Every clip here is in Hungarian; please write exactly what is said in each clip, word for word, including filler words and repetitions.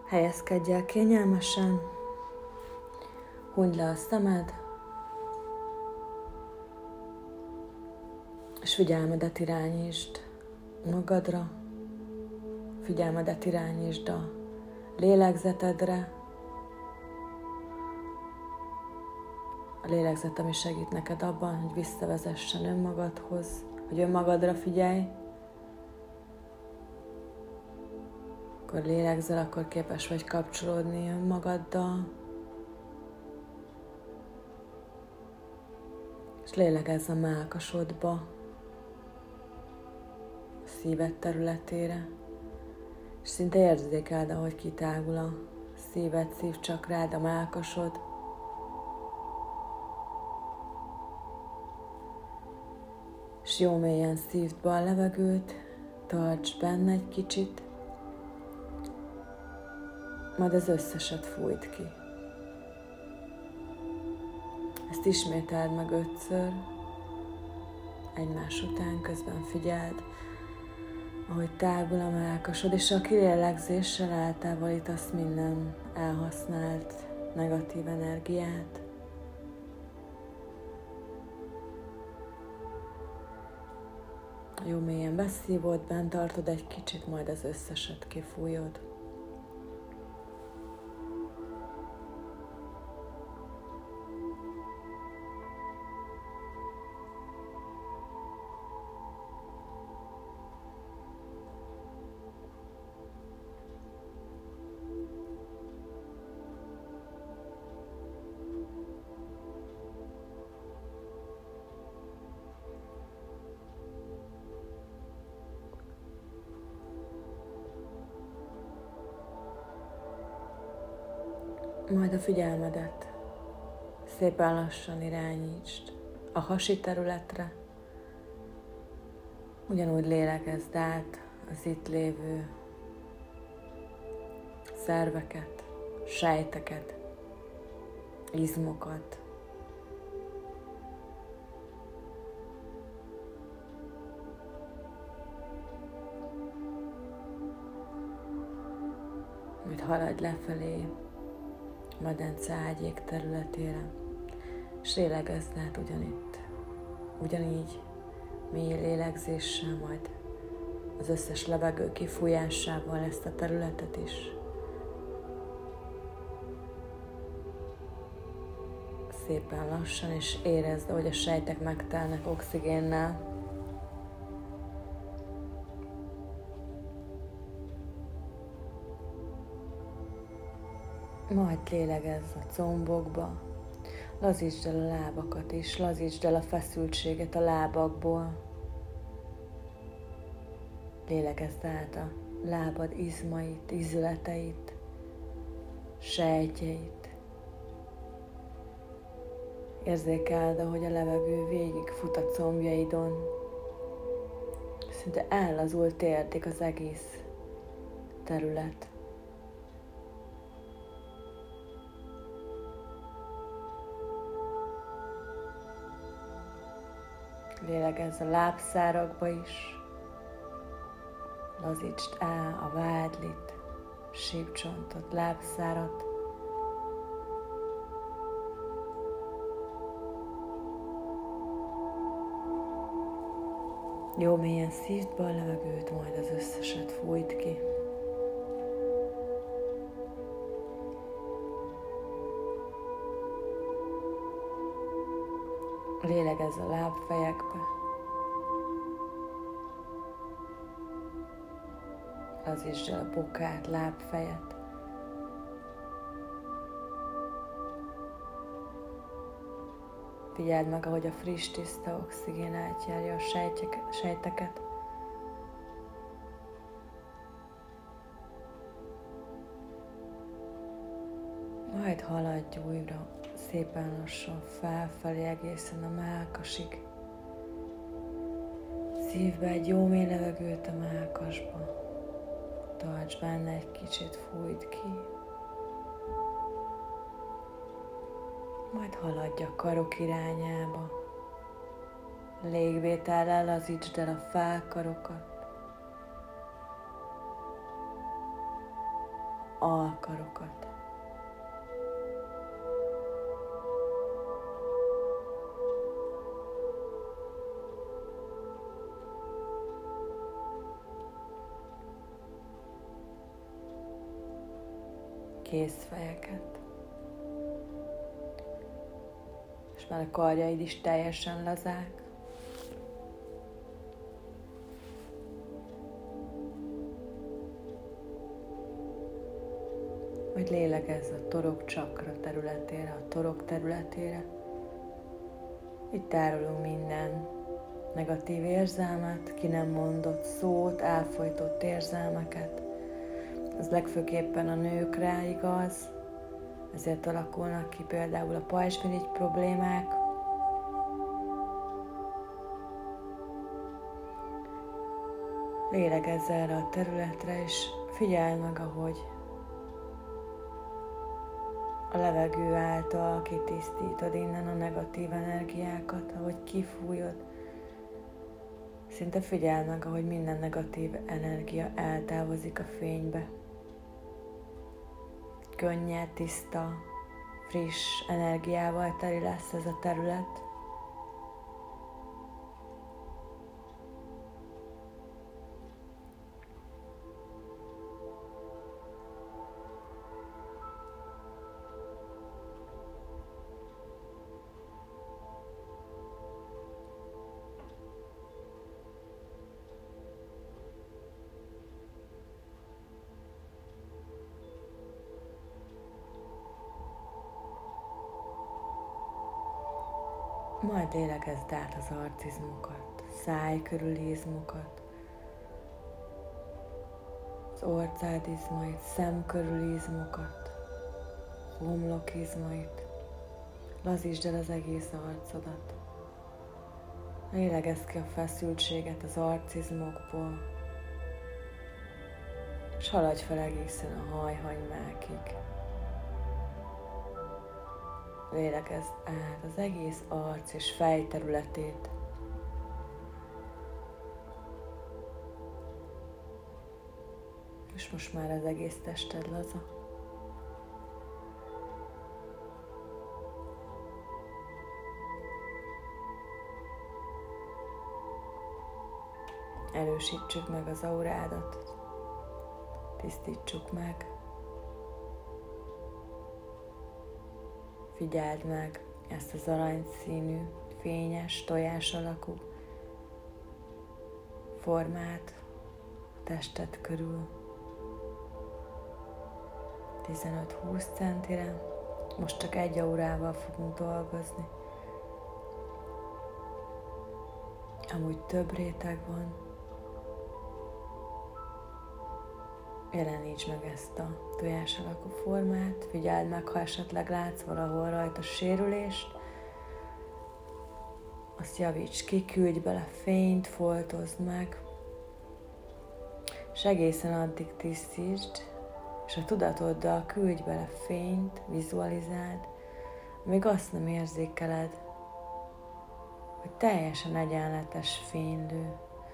Helyezkedj el kényelmesen, hunyd le a szemed, és figyelmedet irányítsd magadra, figyelmedet irányítsd a lélegzetedre. A lélegzet, ami segít neked abban, hogy visszavezessen önmagadhoz, hogy önmagadra figyelj. Akkor lélegzel, akkor képes vagy kapcsolódni önmagaddal. És lélegezz a mellkasodba, a szíved területére. És szinte érzékeld, ahogy kitágul a szíved, szívcsakrád, a mellkasod. És jó mélyen szívd be a levegőt, tartsd benne egy kicsit, majd az összeset fújd ki. Ezt ismételd meg ötször, egymás után, közben figyeld, ahogy tágul a mellkasod, és a kilélegzéssel eltávolítasz minden elhasznált negatív energiát. Jó mélyen beszívod, bent tartod egy kicsit, majd az összeset kifújod. Majd a figyelmedet szépen lassan irányítsd a hasi területre. Ugyanúgy lélegezd át az itt lévő szerveket, sejteket, izmokat. Majd haladj lefelé medence ágyék területére, és lélegezd át ugyanitt, ugyanígy mély lélegzéssel, majd az összes levegő kifújásával ezt a területet is. Szépen lassan, és érezd, ahogy a sejtek megtelnek oxigénnel. Majd lélegezz a combokba, lazítsd el a lábakat is, lazítsd el a feszültséget a lábakból. Lélegezd át a lábad izmait, izületeit, sejtjeit. Érzékeld, ahogy a levegő végig fut a combjaidon. Szinte ellazult térdik az egész terület. Lélegezz a lábszárakba is, lazítsd el a vádlit, sípcsontot, lábszárat. Jó mélyen szívd be a levegőt, majd az összeset fújt ki. Lélegezz a lábfejekbe. Lazítsd el a bokát, lábfejet. Figyeld meg, ahogy a friss, tiszta oxigén átjárja a sejteket. Majd haladj újra szépen lassan felfelé egészen a mellkasig. Szívd be egy jó mély levegőt a mellkasba. Tartsd benne egy kicsit, fújd ki. Majd haladj a karok irányába. Légvétellel lazítsd el a fákarokat. alkarokat. Kézfejeket. És már a karjaid is teljesen lazák. Vagy lélegezz a torok csakra területére, a torok területére. Itt tárolunk minden negatív érzelmet, ki nem mondott szót, elfojtott érzelmeket. Ez legfőképpen a nőkre igaz, ezért alakulnak ki például a pajzsmirigy problémák. Lélegezz erre a területre, és figyeld meg, ahogy a levegő által kitisztítod innen a negatív energiákat, ahogy kifújod. Szinte figyeld meg, ahogy minden negatív energia eltávozik a fénybe. Könnyed, tiszta, friss energiával teli lesz ez a terület. Majd lélegezd át az arcizmokat, száj körüli izmokat, az orcád izmait, szem körüli izmokat, homlok izmait. Lazítsd el az egész arcodat. Lélegezd ki a feszültséget az arcizmokból, és haladj fel egészen a hajhagymákig. Lélegezd át az egész arc és fej területét. És most már az egész tested laza. Erősítsük meg az aurádat, tisztítsuk meg. Figyeld meg ezt az aranyszínű, fényes, tojás alakú formát a tested körül. tizenöt-húsz centire. Most csak egy aurával fogunk dolgozni. Amúgy több réteg van. Jelenítsd meg ezt a tojás alakú formát, figyeld meg, ha esetleg látsz valahol rajta sérülést, azt javíts ki, küldj bele fényt, foltozd meg, és egészen addig tisztítsd, és a tudatoddal küldj bele fényt, vizualizáld, amíg azt nem érzékeled, hogy teljesen egyenletes fénylő.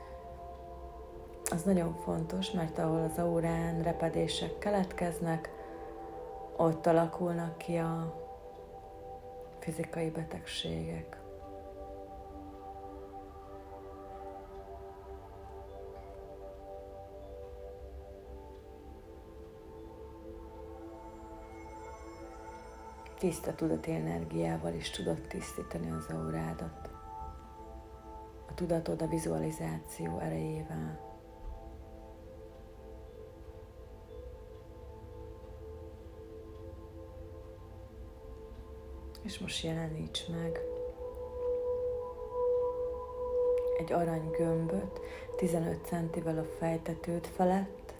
Az nagyon fontos, mert ahol az aurán repedések keletkeznek, ott alakulnak ki a fizikai betegségek. Tiszta tudati energiával is tudod tisztítani az aurádat. A tudatod a vizualizáció erejével. És most jeleníts meg egy arany gömböt tizenöt centivel a fejtetőd felett,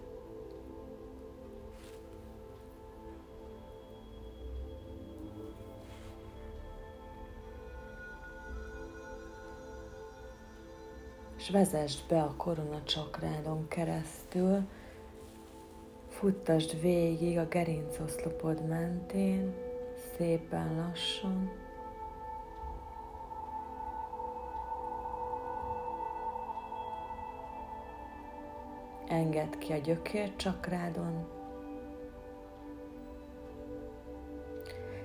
és vezesd be a koronacsakradon keresztül, futtasd végig a gerincoszlopod mentén, szépen lassan. Engedd ki a gyökércsakrádon,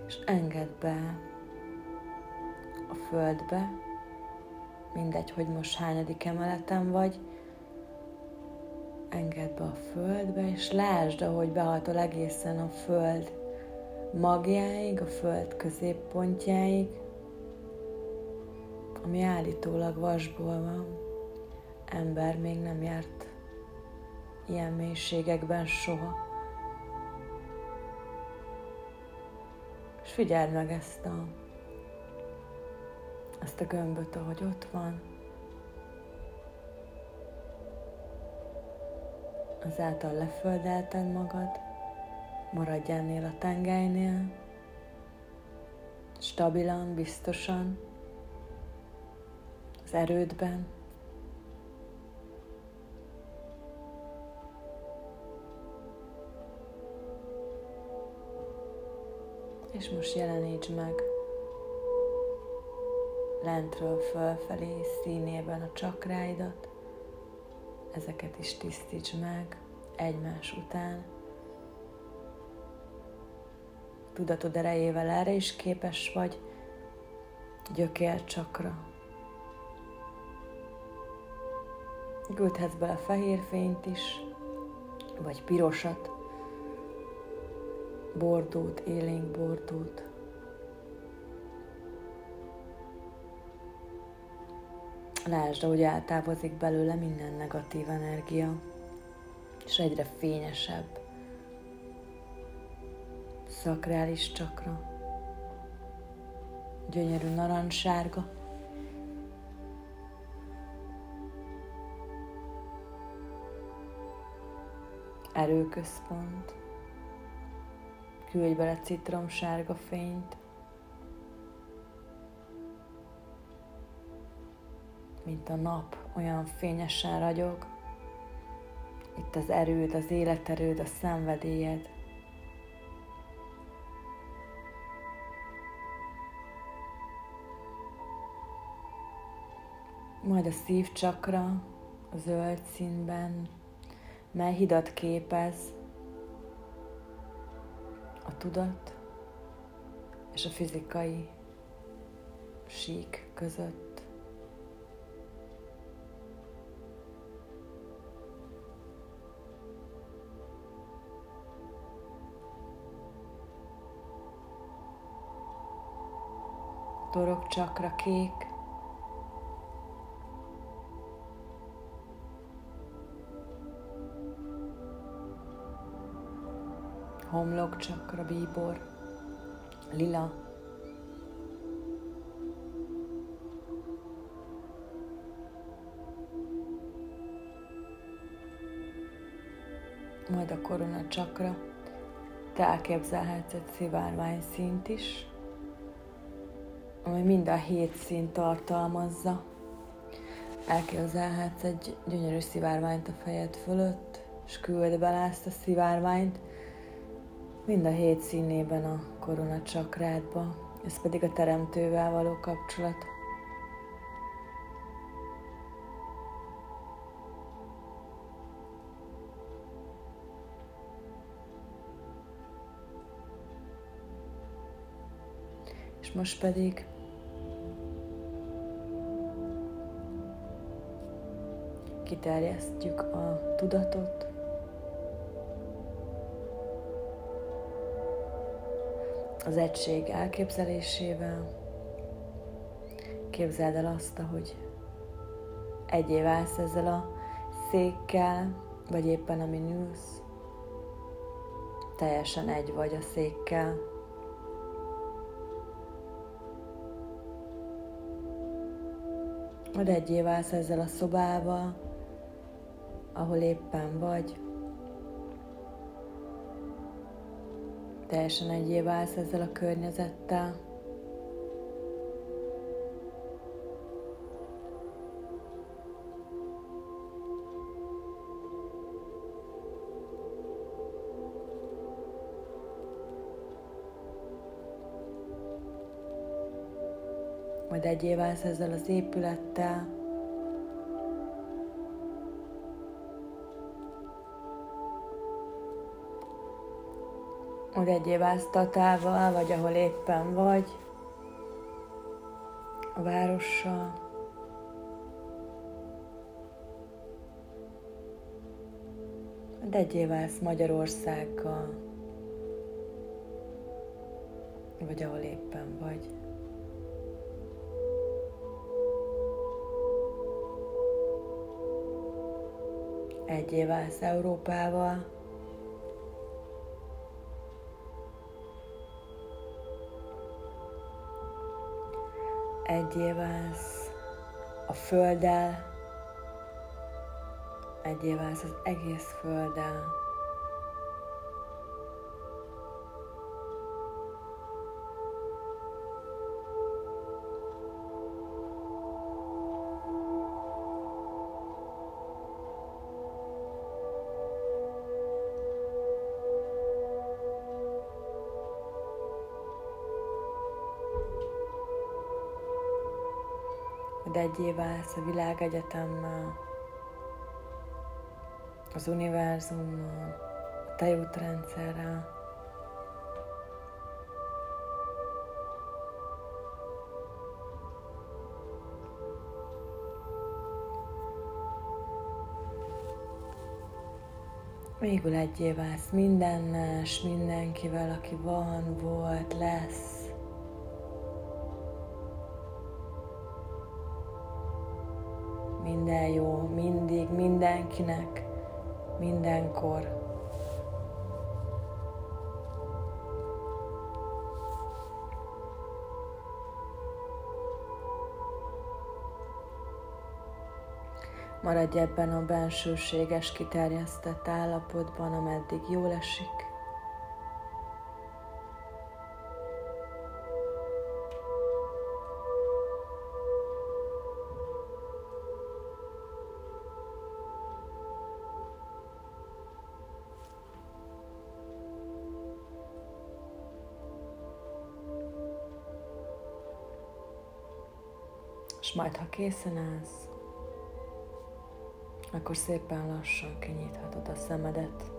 és engedd be a földbe, mindegy, hogy most hányadik emeleten vagy, engedd be a földbe, és lásd, ahogy behatol egészen a föld magjáig, a föld középpontjáig, ami állítólag vasból van. Ember még nem járt ilyen mélységekben soha. És figyeld meg ezt a, ezt a gömböt, ahogy ott van. Azáltal leföldelted magad, maradj ennél a tengelynél, stabilan, biztosan, az erődben. És most jelenítsd meg lentről fölfelé színében a csakráidat, ezeket is tisztítsd meg egymás után. Tudatod erejével erre is képes vagy, gyökércsakra. Küldhetsz bele fehér fényt is, vagy pirosat, bordót, élénk bordót. Lásd, ahogy eltávozik belőle minden negatív energia, és egyre fényesebb. Szakrális csakra, gyönyörű narancssárga. Erőközpont, küldj bele citromsárga fényt, mint a nap, olyan fényesen ragyog. Itt az erőd, az életerőd, a szenvedélyed. Majd a szívcsakra, a zöld színben, mely hidat képez a tudat és a fizikai sík között. Torokcsakra kék, homlokcsakra bíbor, lila, majd a koronacsakra te elképzelhetsz egy szivárvány színt is, ami mind a hét színt tartalmazza. Elképzelhetsz egy gyönyörű szivárványt a fejed fölött, és küld bele ezt a szivárványt mind a hét színében a koronacsakradba. Ez pedig a teremtővel való kapcsolat. És most pedig kiterjesztjük a tudatot, az egység elképzelésével. Képzeld el azt, ahogy egyé válsz ezzel a székkel, vagy éppen amin ülsz. Teljesen egy vagy a székkel. Majd egyé válsz ezzel a szobával, ahol éppen vagy. Teljesen egyé válsz ezzel a környezettel. Majd egyé válsz ezzel az épülettel. hogy egyé válsz Tatával, vagy ahol éppen vagy, a várossal. De egyé válsz Magyarországgal, vagy ahol éppen vagy. Egyé válsz Európával, egyé válsz a Földdel, egyé válsz az egész Földdel. De egyé válsz a világegyetemmel, az univerzummal, a tejútrendszerrel. Végül egyé válsz mindennel, s mindenkivel, aki van, volt, lesz. Minden jó, mindig, mindenkinek, mindenkor. Maradj ebben a bensőséges, kiterjesztett állapotban, ameddig jól esik. És majd, ha készen állsz, akkor szépen lassan kinyithatod a szemedet.